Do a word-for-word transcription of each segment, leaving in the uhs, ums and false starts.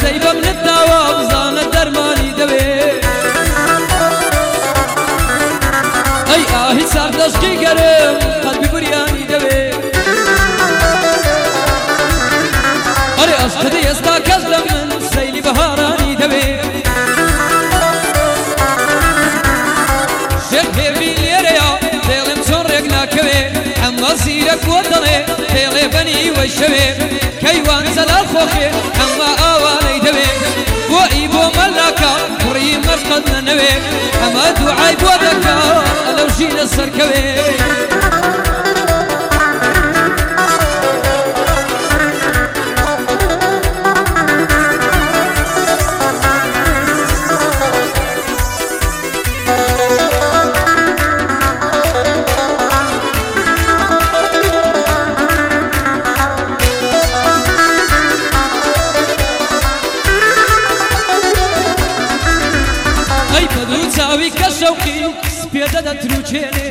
هەرچەی بە منت داوە بزانە دەرمانی دەوێ ئەی ئاهی ساردەشقی گەرم قەلبی بریانی دەوێ ئەرێ ئەشقدی ئێستا کەس لە من سەیلی بەهارانی دەوێ شێخ هێوی لێرەیە دێڵێم چۆن ڕێک ناکەوێ ئەمە زیرەک بۆ دەڵێ دێڵێ بەنی وەی شەوێ کەیوان زەلال خۆخێ ئەمە ئاوانەی دەوێ بۆ ئی بۆ مەلاکە کوڕی مەرقەد نەنەوێ ئەمە دوعای بۆ دەکا ئەلەو ژینە سەرکەوێ چاوی کە شەوقی سپێدە دەتروچێنێ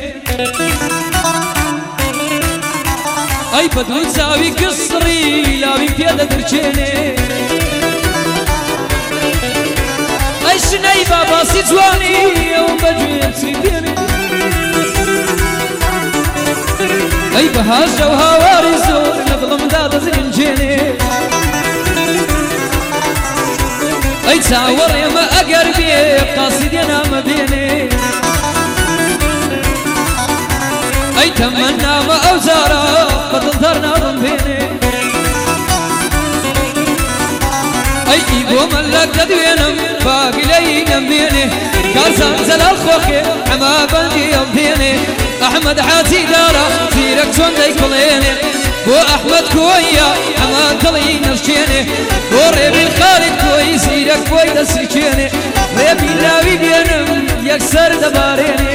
ئەی بەدڵ چاوی کەسڕی لاوی پێدە دەرچێنێ ئەی شنەی باباسی جوانی ئەو بەگوێ چی پێنێ ئەی بەهاژە و هاواری زۆر لە دڵمدا دەزرێنجێنێ ئەی چاوەڕ ئێمە ئەگەر بێ قاسیدێ نامە بێنێ ئەی تەمەنامە ئەو جارە بەدڵدار ناڕم بێنێ ئەی ئی بۆ مەلەک دەدوێنم باگلەی نەمێنێ کازان زەلال خۆخێ ئەمە بەندی ئەم دێنێ ئەحمەد حاجی دارە زیرەک چۆن دەیکڵێنێ بۆ ئەحمەد کۆیە ئەمە دڵی نەشێنێ بۆ ڕێبین خالید کۆی زیرەک بۆی دەسرکێنێ ڕێبی لاوی بێنم یەکسەر دەبارێنێ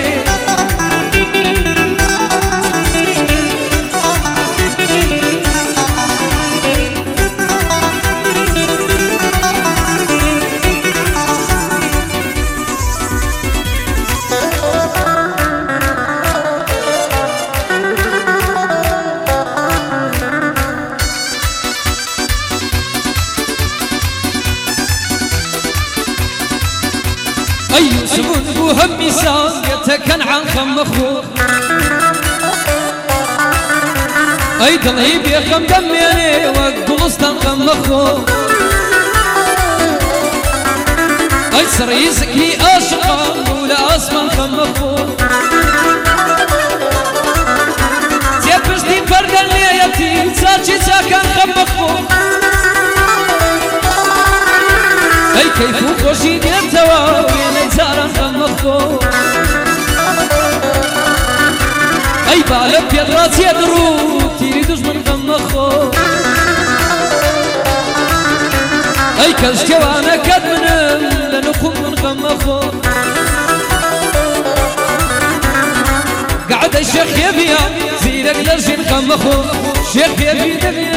ئەی یوسفون بوو هەممی ساڵێتە کەنعان خەممەخۆ ئەی دڵی بێخەم دەمێنێ وەک گوڵستان خەممەخۆ ئەی سڕی زگی ئاشقان و لە ئاسمان خەممەخۆ جێپشتی پەردەن لێیەتی چاچی چاکان خەممەخۆ ئەی کەیف و خۆشی دێتەوە وێنەی جاران خەممەخۆ ئەی بالە پێدڕاچێ دڕوو تیری دوژمن خەممەخۆ ئەی کەشکێوانەکەت منم لە نخوم من خەممەخۆ گەعدەی شێخ هێبیە زیرەک لە ژین خەممەخۆ شێخ هێبی دەبێ